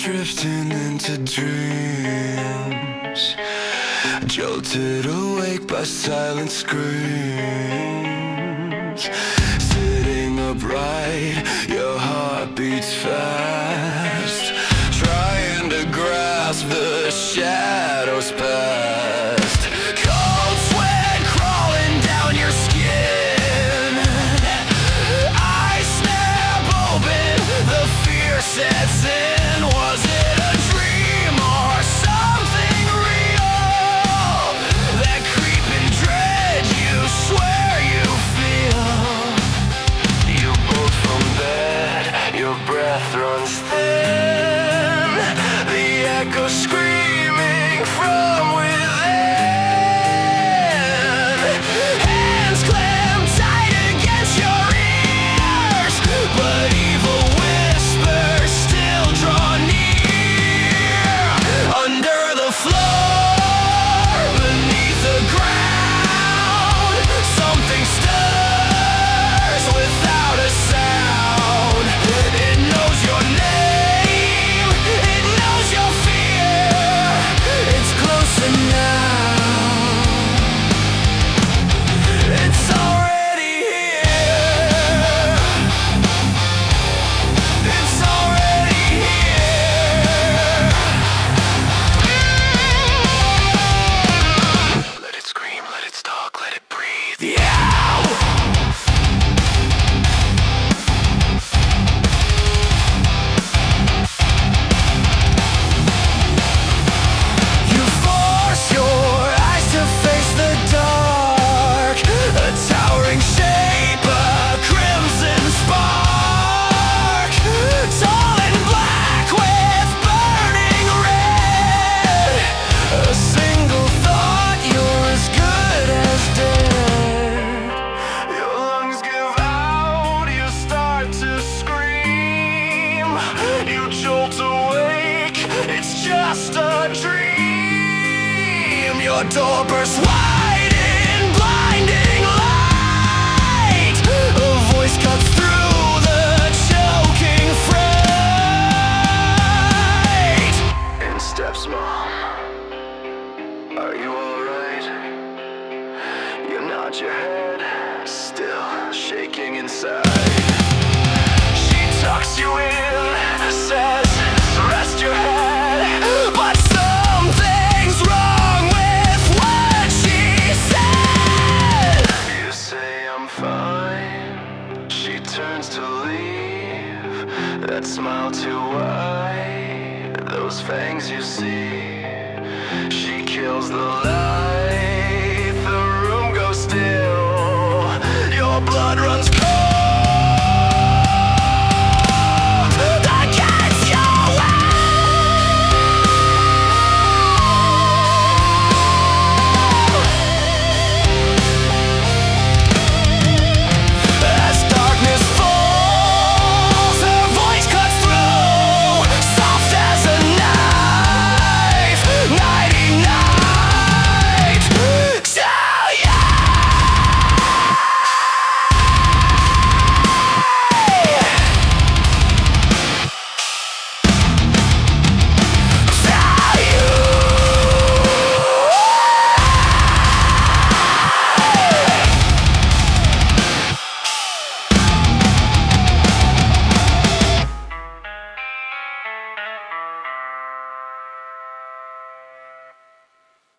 drifting into dreams, jolted awake by silent screams. Sitting upright, your heart beats fast, trying to grasp the shadows past. Cold sweat crawling down your skin, eyes snap open, the fear sets in. Was it a dream or something real? That creeping dread you swear you feel. You bolt from bed, your breath runs thin, the echo screaming from within. Hands clamp tight against your ears, but evil whispers still draw near. Under the floor, beneath the ground, something stirs without a sound. It knows your name, it knows your fear. It's closer now, it's already here. It's already here. Let it scream, let it stalk, let it breathe. Yeah! You force your eyes to face the dark, a towering shape, a crimson spark, tall and black with burning red. A single thought, you're as good as dead. Your lungs give out, you start to scream. You jolt awake, it's just a dream. Your door bursts wide in blinding light. A voice cuts through the choking fright. In steps Mom. Are you alright? You nod your head, still shaking inside. She tucks you in, says, rest your head. But something's wrong with what she said. You say I'm fine, she turns to leave. That smile too wide, those fangs you see. She kills the